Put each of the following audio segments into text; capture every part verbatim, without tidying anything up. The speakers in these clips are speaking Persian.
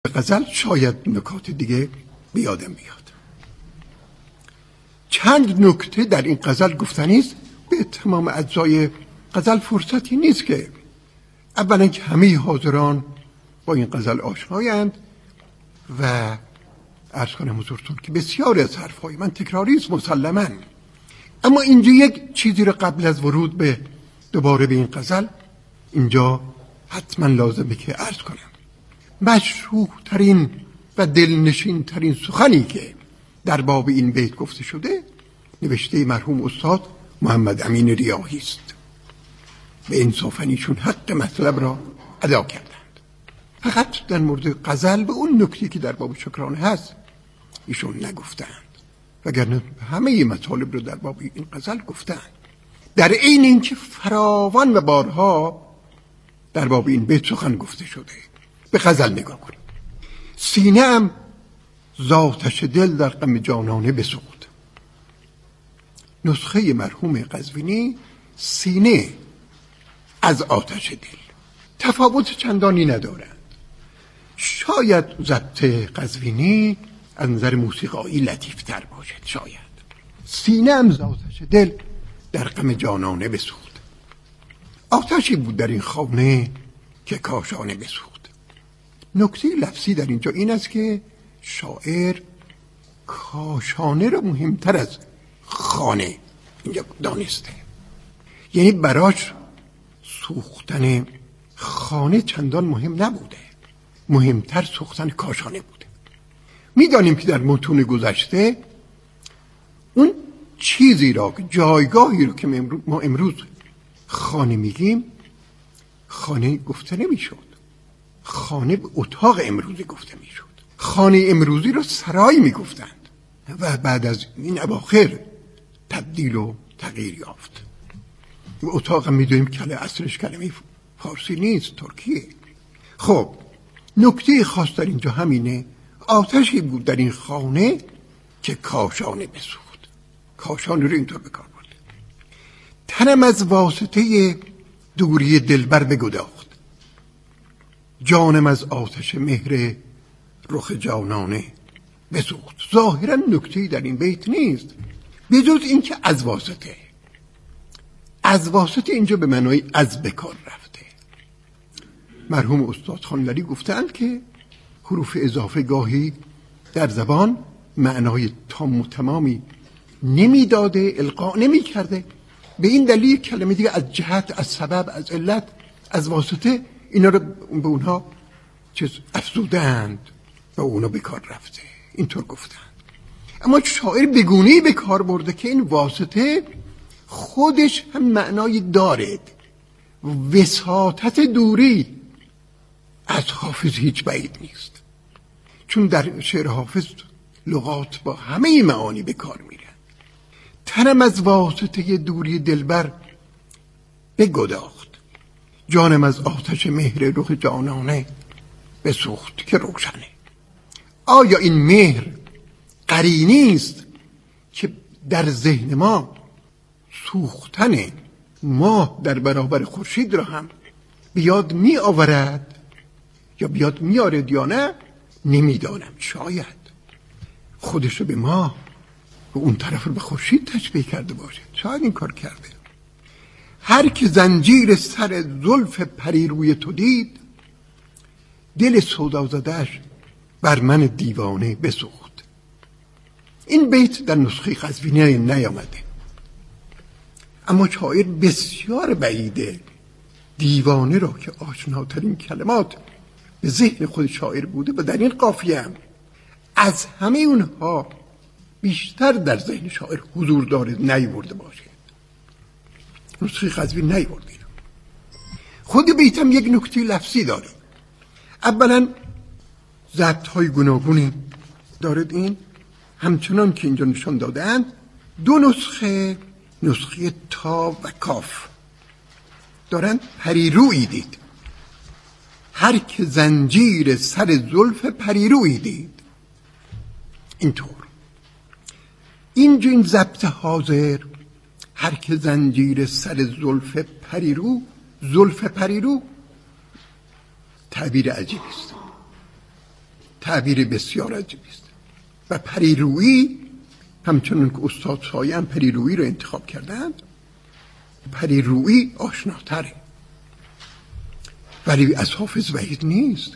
غزل شاید نکات دیگه بیادم بیاد. چند نکته در این غزل گفتنی است. به تمام اجزای غزل فرصتی نیست که اولا که همه حاضران با این غزل آشنایند و عرض کنم حضورتون که بسیار از حرفهای من تکراری است مسلماً، اما اینجا یک چیزی رو قبل از ورود به دوباره به این غزل اینجا حتما لازمه که عرض کنم. مشروح ترین و دلنشین ترین سخنی که در باب این بیت گفته شده نوشته مرحوم استاد محمد امین ریاحی است. به انصافنیشون حق مطلب را ادا کردند. فقط در مورد غزل به اون نکته که در باب شکرانه هست ایشون نگفتند، وگرنه همه مطالب رو در باب این غزل گفتند. در عین اینکه فراوان و بارها در باب این بیت سخن گفته شده. به غزل نگاه کنید. سینه ام ز آتش دل در غم جانانه بسوخت. نسخه مرحوم قزوینی سینه از آتش دل، تفاوت چندانی ندارند. شاید ضبط قزوینی از نظر موسیقایی لطیفتر باشد. شاید سینه ام ز آتش دل در غم جانانه بسوخت. آتشی بود در این خانه که کاشانه بسوخت. نکته لفظی در اینجا این است که شاعر کاشانه را مهمتر از خانه اینجا دانسته، یعنی براش سوختن خانه چندان مهم نبوده، مهمتر سوختن کاشانه بوده. میدانیم که در متون گذشته اون چیزی را که جایگاهی رو که ما امروز خانه میگیم خانه گفته نمیشد، خانه به اتاق امروزی گفته میشد. خانه امروزی رو سرای میگفتند و بعد از این اواخر تبدیل و تغییر یافت. و اتاق هم میدونیم کلمه اصلش کلمه فارسی نیست، ترکیه. خب نکته خاص در اینجا همینه، آتشی بود در این خانه که کاشانه بسوخت. کاشانه رو اینطور بکار برده. تنم از واسطه دوری دلبر بگداخت، جانم از آتش مهر رخ جانانه بسوخت. ظاهرا نکته‌ای در این بیت نیست به جز این که از واسطه. از واسطه اینجا به معنای از بکار رفته. مرحوم استاد خانلری گفتند که حروف اضافه گاهی در زبان معنای تام و تمامی نمیداده، القا نمی کرده. به این دلیل کلمه دیگه از جهت، از سبب، از علت، از واسطه اینا رو به اونها چیز افزودند و اونا به کار رفته. اینطور گفتند. اما شاعر بگونه‌ای به کار برده که این واسطه خودش هم معنای دارد. وساطت دوری از حافظ هیچ بعید نیست، چون در شعر حافظ لغات با همه معانی به کار میرن. تنم از واسطه دوری دلبر بگداخت، جانم از آتش مهر رخ جانانه بسوخت که روشنه. آیا این مهر قرینی است که در ذهن ما سوختن ماه در برابر خورشید را هم بیاد می آورد یا بیاد می آرد یا نه؟ نمیدانم. شاید خودش رو به ماه و اون طرف رو به خورشید تشبیه کرده باشه. شاید این کار کرده. هر که زنجیر سر زلف پریروی تو دید، دل سودا زده‌اش بر من دیوانه بسوخت. این بیت در نسخه قزوینی نیامده، اما شاعر بسیار بعیده دیوانه را که آشناترین کلمات به ذهن خود شاعر بوده و در این قافیه هم از همه اونها بیشتر در ذهن شاعر حضور داره نیورده باشه. نسخه قزوینی نیورده. خود بیت هم یک نکته لفظی داره. اولا ضبط های گوناگونی دارد. این همچنان که اینجا نشان دادند دو نسخه، نسخه تا و کاف دارند. پریرویی دید، هر که زنجیر سر زلف پریرویی دید. اینطور اینجا این ضبط حاضر هر که زنجیر سر زلف پریرو، زلف پریرو تعبیر عجیبی است. تعبیر بسیار عجیبی است. و پریرویی همچنون که استاد سایه هم پریرویی رو انتخاب کردند، پریرویی آشناتره، ولی از حافظ بعید نیست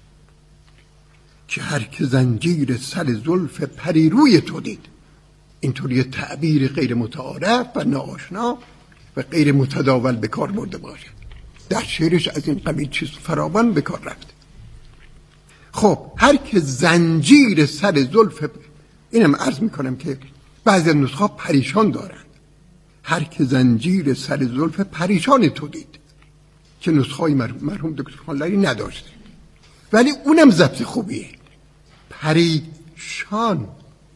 که هر که زنجیر سر زلف پریروی تو دید. اینطوری تعبیر غیر متعارف و ناآشنا و غیر متداول به کار برده باشد. در شعرش از این قبیل چیز فراوان به کار رفته. خب هر که زنجیر سر زلف، اینم عرض میکنم که بعضی از نسخه پریشان دارند، هر که زنجیر سر زلف پریشان تو دید، که نسخه های مرحوم دکتر خانلری نداشته، ولی اونم ضبط خوبیه. پریشان،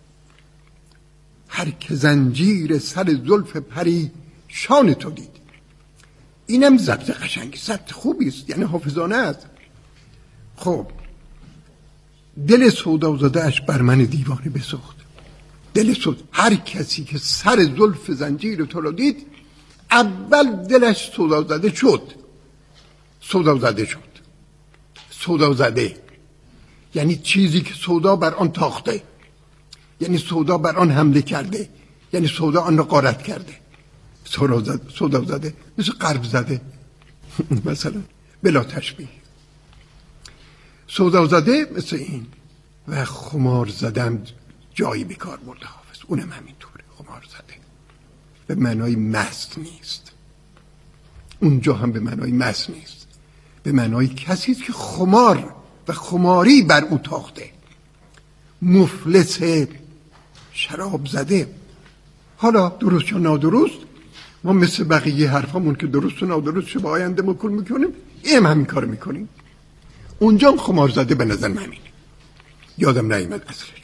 هر که زنجیر سر زلف پریشان تو دید، اینم ضبط قشنگی، ضبط خوبی است، یعنی حافظانه است. خب دل سودازاده اش بر من دیوانه بسوخت. دل سود، هر کسی که سر زلف زنجیر تو رو دید، اول دلش سودازاده شد. سودازاده شد. سودازاده یعنی چیزی که سودا بر آن تاخته، یعنی سودا بر آن حمله کرده، یعنی سودا آن را غارت کرده. سودازاده مثل قرب زده مثلا، بلا تشبیه. سودازاده مثل این. و خمار زدم جایی بیکار برده حافظ، اونم همینطوره. خمار زده به معنای مست نیست، اونجا هم به معنای مست نیست، به معنای کسی که خمار و خماری بر او تاخته، مفلس شراب زده. حالا درست یا نادرست، ما مثل بقیه حرفامون که درست و نادرست شو با آینده مکل میکنیم، این همین کار میکنیم. اونجا هم خمار زده به نظر همینه، یادم نیامد اصلش.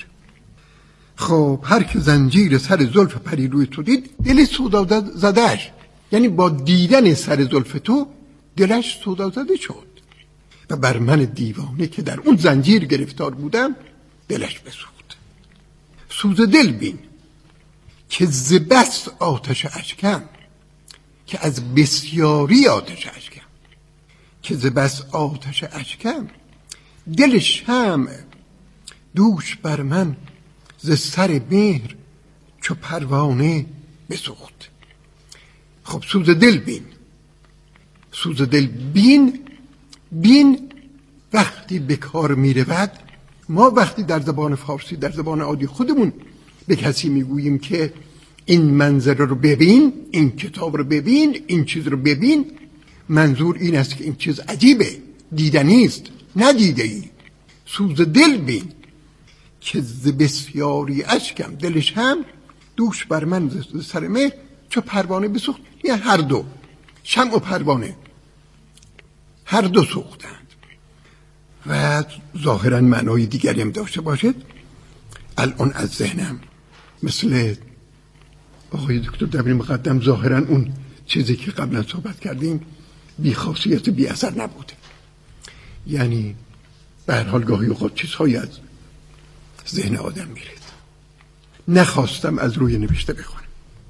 خب هر که زنجیر سر زلف پریروی تو دید، دل سودا زدهش، یعنی با دیدن سر زلف تو دلش سودا زده شد. و بر من دیوانه که در اون زنجیر گرفتار بودم، دلش بسوخت. سوز دل بین که ز بس آتش اشکم، که از بسیاری آتش اشکم، که ز بس آتش اشکم، دل شمع دوش بر من ز سر مهر چو پروانه بسوخت. خب سوز دل بین، سوز دل بین. بین وقتی به کار می رود، ما وقتی در زبان فارسی، در زبان عادی خودمون به کسی میگوییم که این منظره رو ببین، این کتاب رو ببین، این چیز رو ببین، منظور این است که این چیز عجیبه، دیدنی است، ندیده ای. سوز دل بین که ز بسیاری اشکم، دلش هم دوش بر من ز سر مهر چو پروانه بسوخت. یعنی هر دو، شمع و پروانه، هر دو سوختند. و ظاهرا معنای دیگری هم داشته باشد، الان از ذهنم مثل آقای دکتر دبیر مقدم، ظاهرا اون چیزی که قبلا صحبت کردیم بی خاصیت بی اثر نبوده، یعنی به هر حال گاهی اوقات چیزهایی از ذهن آدم میرید. نخواستم از روی نوشته بخونم.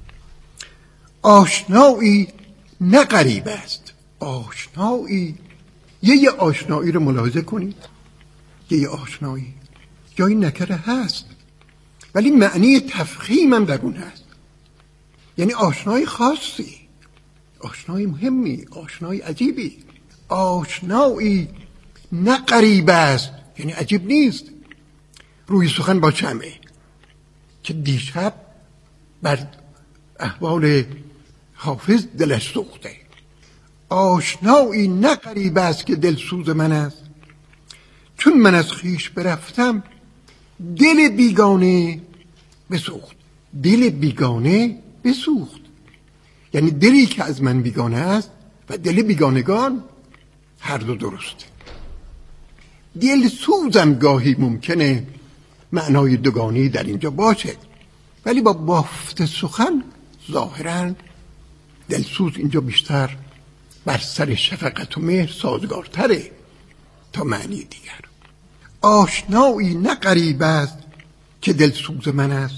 آشنایی نه غریب است. آشنایی، یه یه آشنایی رو ملاحظه کنید، یه یه آشنایی جایی نکره هست، ولی معنی تفخیم هم در اون هست. یعنی آشنایی خاصی، آشنایی مهمی، آشنایی عجیبی. آشنایی نه غریب است، یعنی عجیب نیست. روی سخن با شمعه که دیشب بر احوال حافظ دلش سوخته. آشنایی نه غریب است که دل سوز من است، چون من از خیش برفتم دل بیگانه بسوخت. دل بیگانه بسوخت یعنی دلی که از من بیگانه است و دل بیگانگان هر دو درسته. دل سوزم گاهی ممکنه معنای دوگانی در اینجا باشه، ولی با بافت سخن ظاهراً دلسوز اینجا بیشتر بر سر شفقت و مهر سازگارتره تا معنی دیگر. آشنایی نه غریب است که دلسوز من است.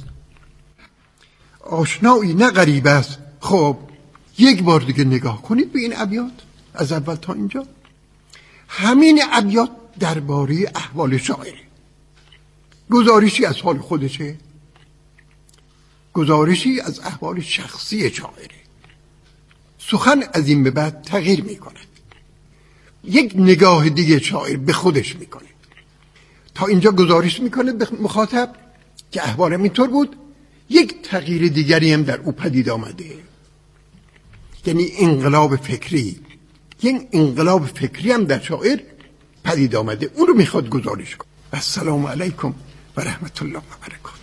آشنایی نه غریب است. خب یک بار دیگه نگاه کنید به این ابیات از اول تا اینجا. همین ابیات درباره احوال شاعره. گزارشی از حال خودشه، گزارشی از احوال شخصی شاعره. سخن از این به بعد تغییر میکنه، یک نگاه دیگه شاعر به خودش میکنه. تا اینجا گزارش میکنه به مخاطب که احوالم اینطور بود، یک تغییر دیگری هم در او پدید آمده، یعنی انقلاب فکری، یک انقلاب فکری هم در شاعر پدید آمده، اون رو میخواد گزارش کنه. السلام علیکم و رحمت الله و برکاته.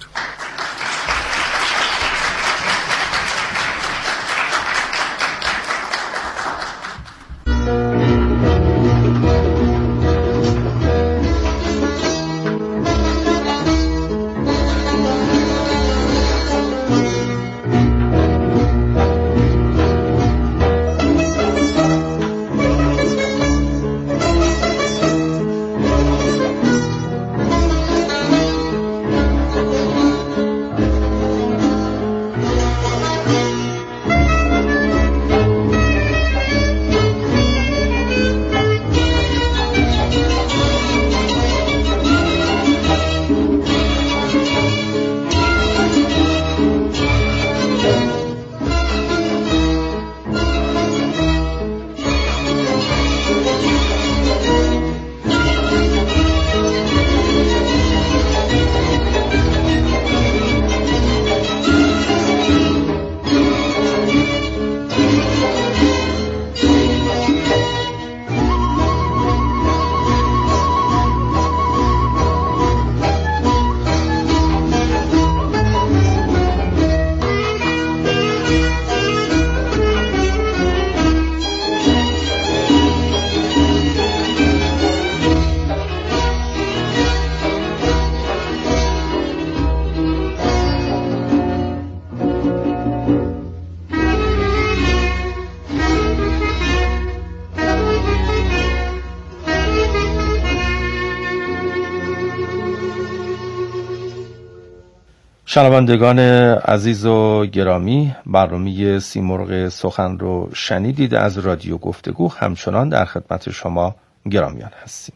شنوندگان عزیز و گرامی، برنامه سیمرغ سخن رو شنیدید از رادیو گفتگو. همچنان در خدمت شما گرامیان هستیم.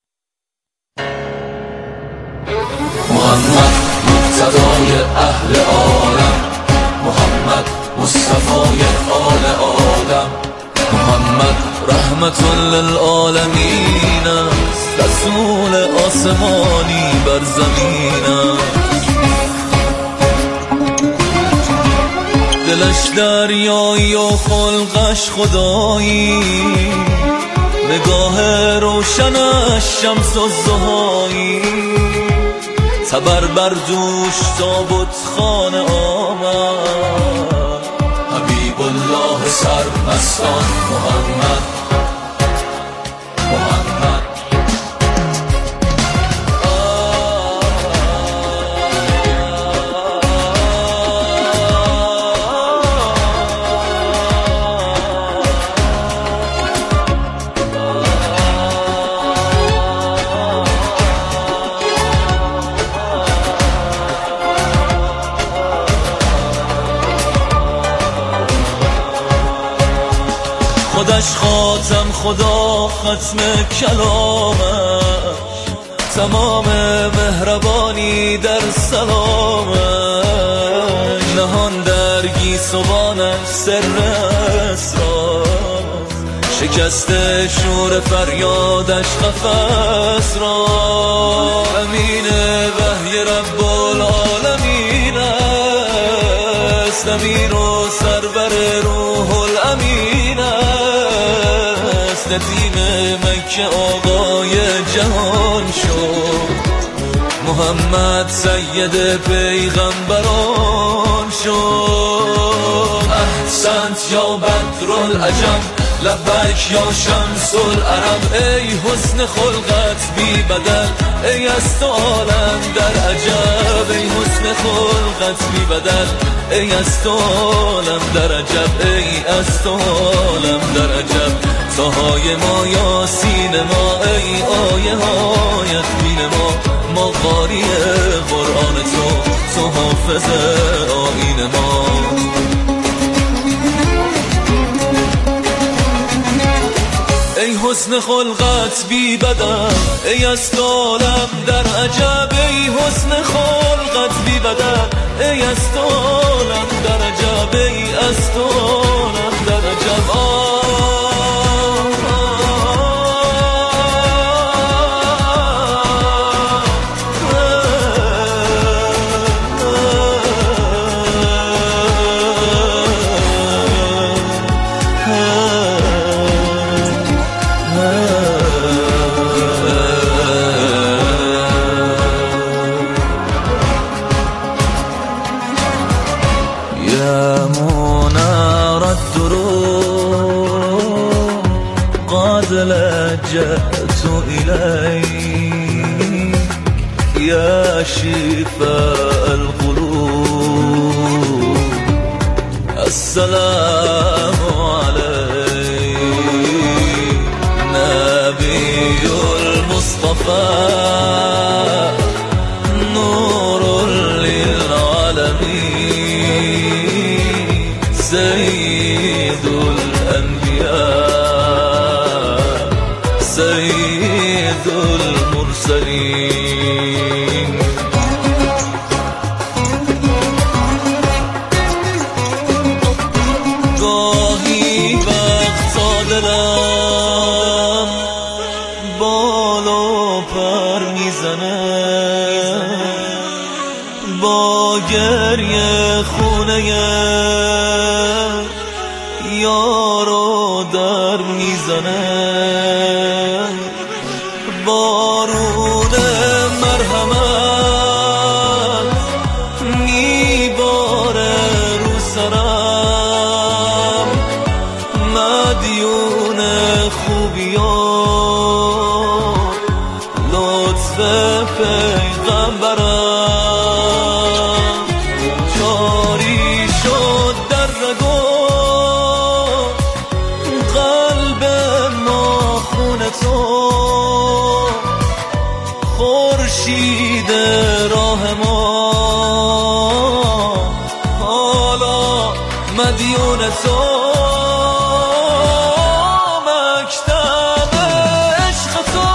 محمد مقتدای اهل عالم، محمد مصطفای آل آدم، محمد رحمت للعالمین است، رسول آسمانی بر زمین است. دلش دریایی و خلقش خدایی، نگاه روشنش شمس الضحایی، تبر بر دوش تابوت خانه آمد، حبیب الله سرمستان محمد محمد. خودش خاتم، خدا ختم کلامش، تمام مهربانی در سلامش، نهان در گیسوانش سر اسرار، شکست شور فریادش قفس را، امین وحی رب العالمین است، امیر و سرور روح الامین است، ندیم مکه آقای جهان شد، محمد سید پیغمبران شد. احسنت یا بدر العجم، لبیک یا شمس العرب، ای حسن خلقت بی بدل، ای از تو عالم در عجب، ای حسن خلقت بی بدل، ای از تو عالم در عجب، ای از تو عالم در عجب. تاهای ما یاسین ما، ای آیه هایت بین ما، ما قاری قرآن تو، تو حافظ آیین ما. ای حسن خلقت بی بدل، ای از تو عالم در عجب، ای حسن خلقت بی بدل، ای از تو عالم در عجب، ای از تو عالم در عجب. لجأت إليك يا شفاء القلوب، السلام عليك نبي المصطفى، نور للعالمين، سيد الأنبياء، سيد المرسلين. گاهی وقتا دلم بال و پر میزنه، با گریه خونه یارو در میزنه، بارون مرحمت میباره رو سرم، مدیون خوبیان لطف پیغمبرم، جاری شد در رگو قلب ناخون تو، خورشید راه ما حالا مدیون تو، مکتب عشق تو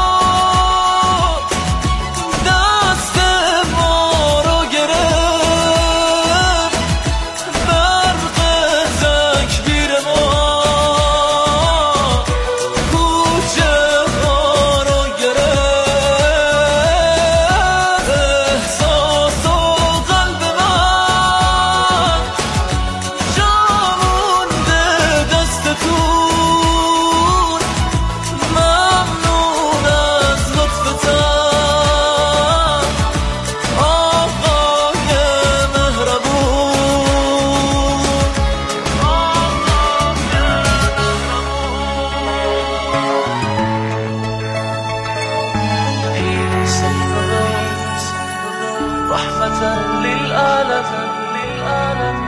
دست ما رو گرفت، برق تکبیر ما کوچه ها رو گرفت، احساس و قلب من جا مونده دستتون، ممنون از لطفتن آقای مهربون، رحمة للعالمين.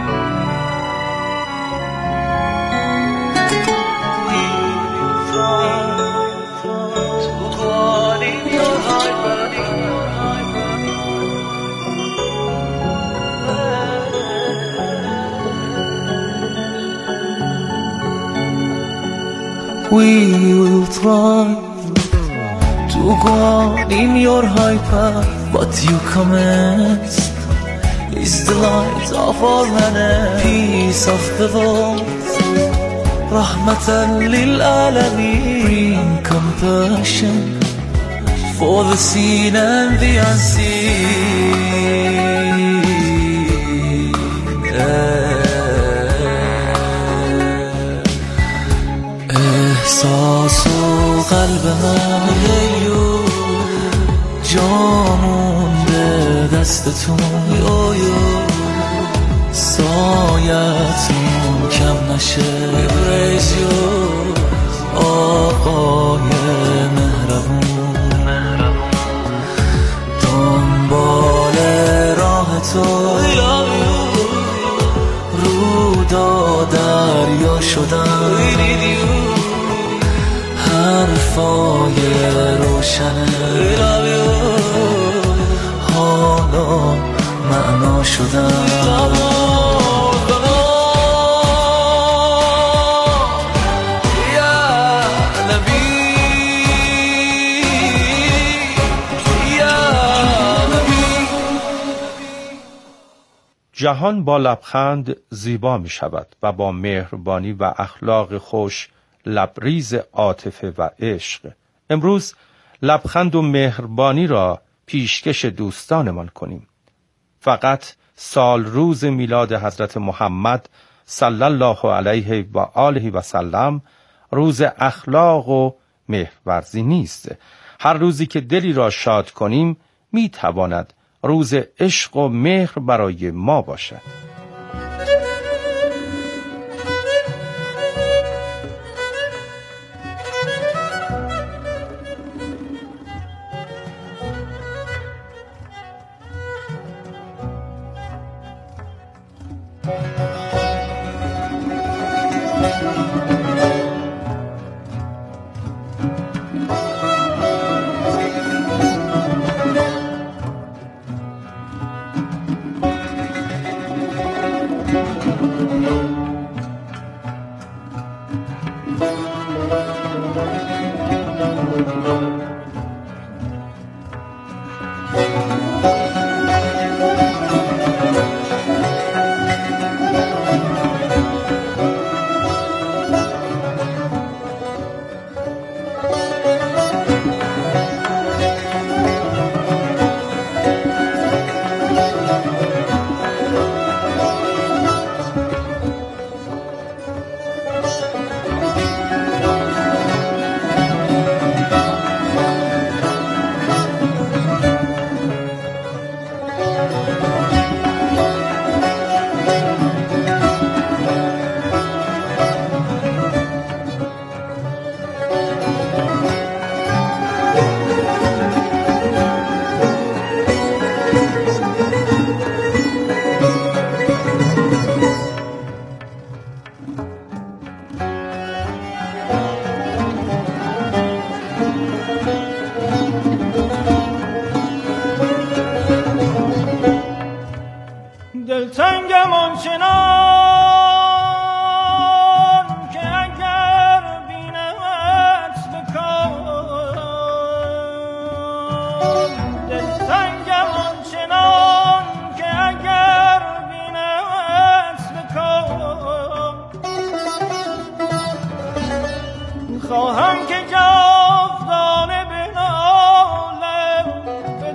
We will try to go on in your high path, but you commenced is the light of our man, peace of the world, rahmatan lil alamin. Bring compassion for the seen and the unseen. احساس و قلب من جامون به دستتون، سایتون کم نشه، آقای مهربون، دنبال راه تو رودا دریا شدن، حرفای روشنه حالا معنا شدن. جهان با لبخند زیبا می شود و با مهربانی و اخلاق خوش لبریز عاطفه و عشق. امروز لبخند و مهربانی را پیشکش دوستانمان کنیم. فقط سال روز میلاد حضرت محمد صلی الله علیه و آله و سلم روز اخلاق و مهرورزی نیست. هر روزی که دلی را شاد کنیم می تواند روز عشق و مهر برای ما باشد. دلتنگم آنچنان که اگر بینمت بکن، دلتنگم آنچنان که اگر بینمت بکن، خواهم که جاودانه بنالم به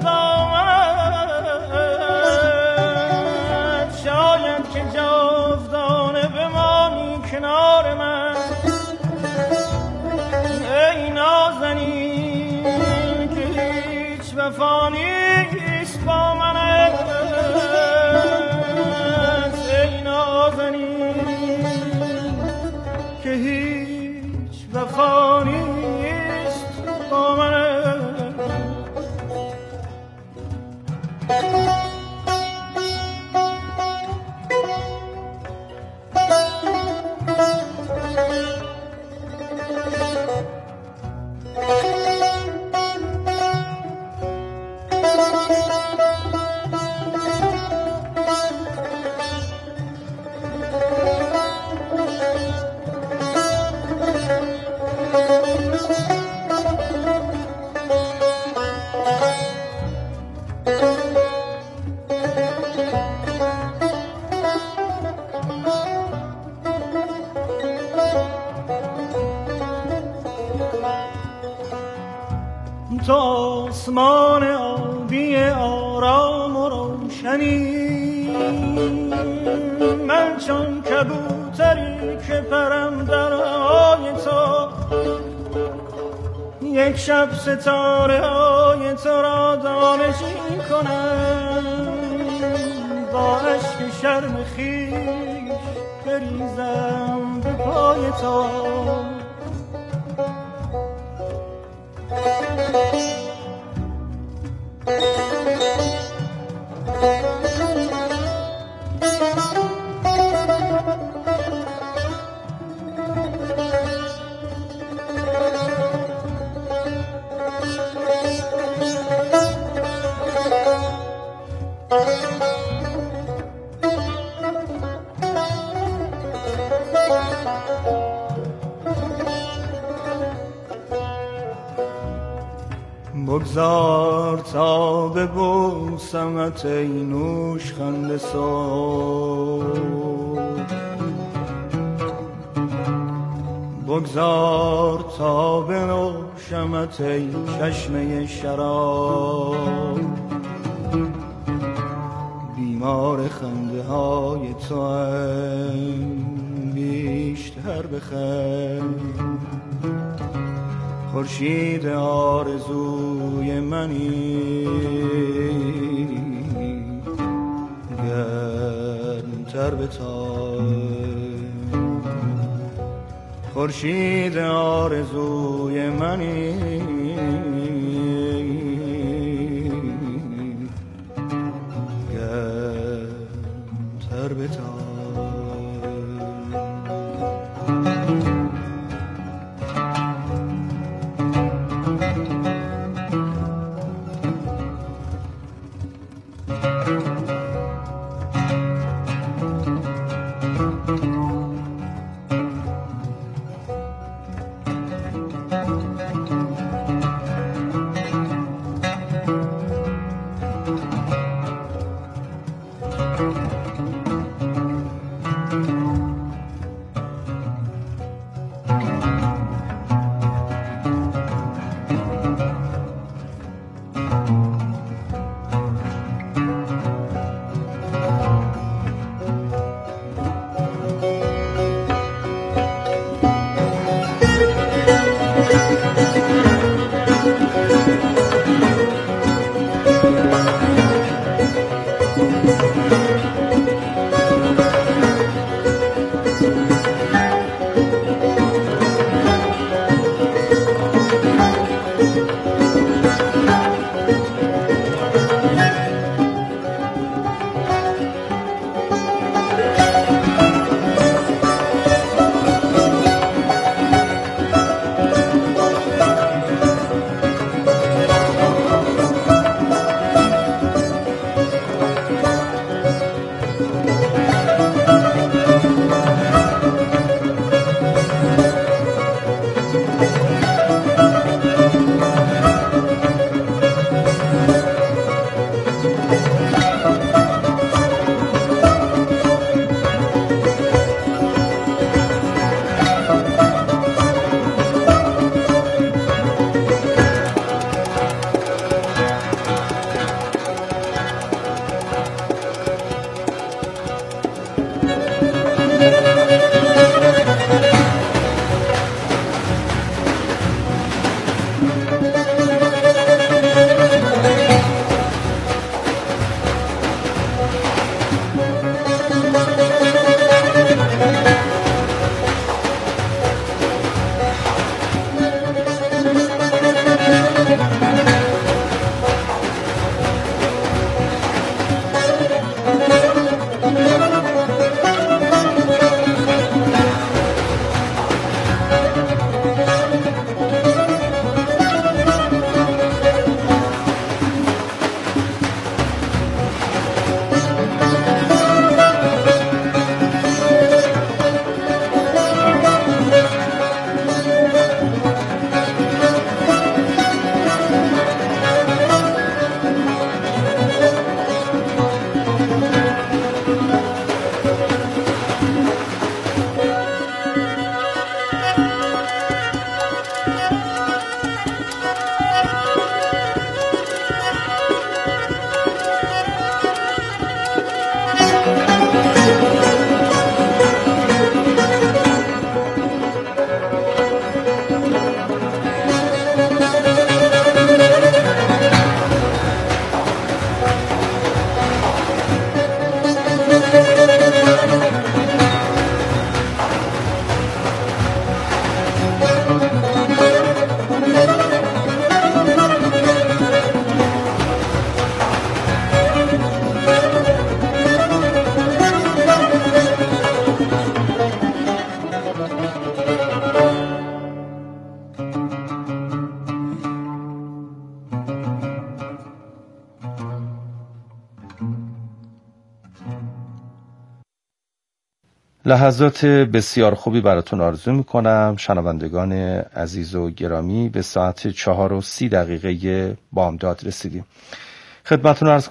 دامنت، شاید که جاودانه بمانی کنار من. ای نازنین که هیچ وفا نیست با منت، ای نازنین که هیچ وفا نیست با منت. تو آسمان آبی آرام و روشنی، من چون کبوتری که پرم در هوای تو، یک شب ستاره های تو را دانشی کنم، با عشق شرم خویش بریزم به پای تو. بگذار تا به سمت ای نوش خنده سار، بگذار تا بنوشمت ای چشمه شراب، بیمار خنده های تو هم بیشتر بخند، خورشید آرزوی منی گرمتر بتاب، خورشید آرزوی منی گرمتر بتاب. لحظات بسیار خوبی براتون آرزو میکنم شنوندگان عزیز و گرامی. به ساعت چهار و سی دقیقه بامداد رسیدیم. خدمتتون عرض